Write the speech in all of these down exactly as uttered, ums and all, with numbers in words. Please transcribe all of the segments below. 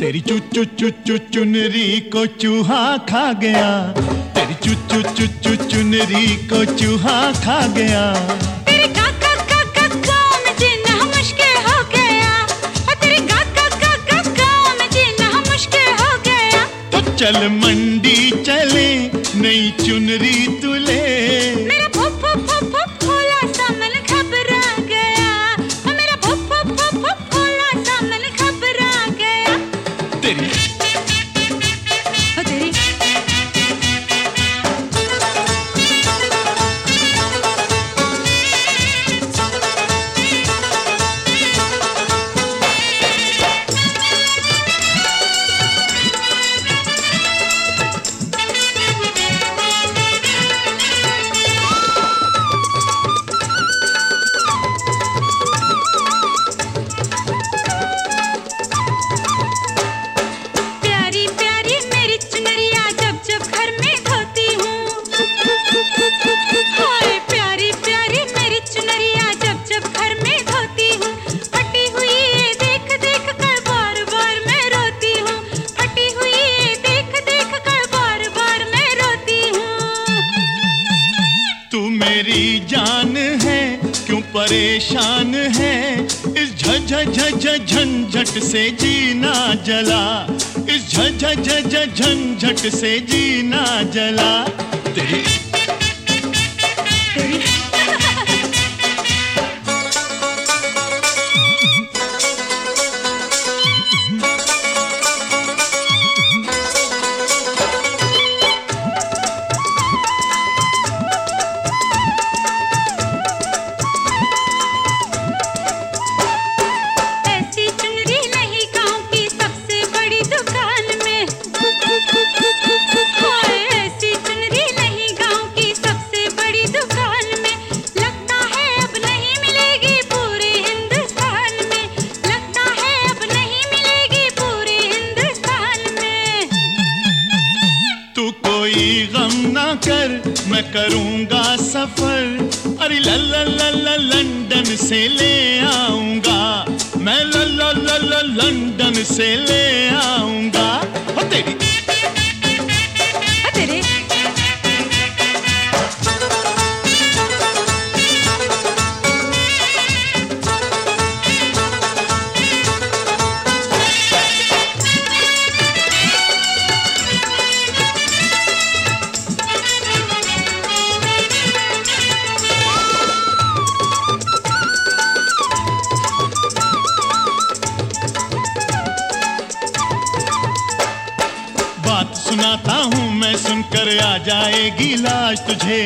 तेरी चू चू चू चू चुनरी को चूहा खा गया, तेरी चू चू चू चू चुनरी को चूहा खा गया। तेरे गा गा गा गा गाँव में जीना मुश्किल हो गया, तेरे गा गा गा गा गाँव में जीना मुश्किल हो गया। तो चल मंडी चले नई चुनरी तुले। मेरा भुप भुप भुप भुप खोला सा मन घबरा गया, मेरा भुप भुप भुप भुप खोला सा मन घबरा गया। तेरी तेरी मेरी जान है क्यों परेशान है, इस झ झ झ झ झंझट से जीना जला, इस झ झ झ झ झंझट से जीना जला। तेरी तेरी कोई गम ना कर मैं करूंगा सफर, अरे ला ला ला ला लंदन से ले आऊंगा, मैं ला ला ला ला लंदन से ले आऊंगा। हो तेरी तेरी बात सुनाता हूँ मैं सुनकर आ जाएगी लाज तुझे,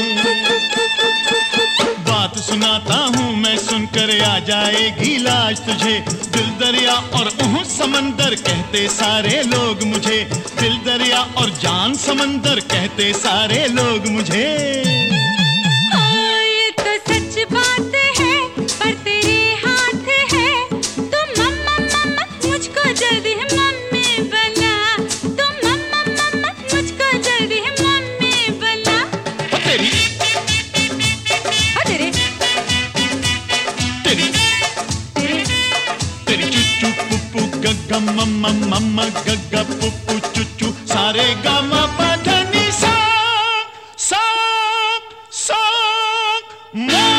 बात सुनाता हूँ मैं सुनकर आ जाएगी लाज तुझे। दिल दरिया और उह समंदर कहते सारे लोग मुझे, दिल दरिया और जान समंदर कहते सारे लोग मुझे। ये तो सच बात है पर तेरे हाथ है, तुम मम्मा मम्मा मुझको जल्दी मम्मी बना, तुम मम्मा मम्मा मुझको जल्दी मम्मी बना। तेरी तेरी तेरी तेरी तेरी चुचू पुप्पू गग्गा मम्मा मम्मा गग्गा पुप्पू चुचू सारे गामा पधनी सा सा सा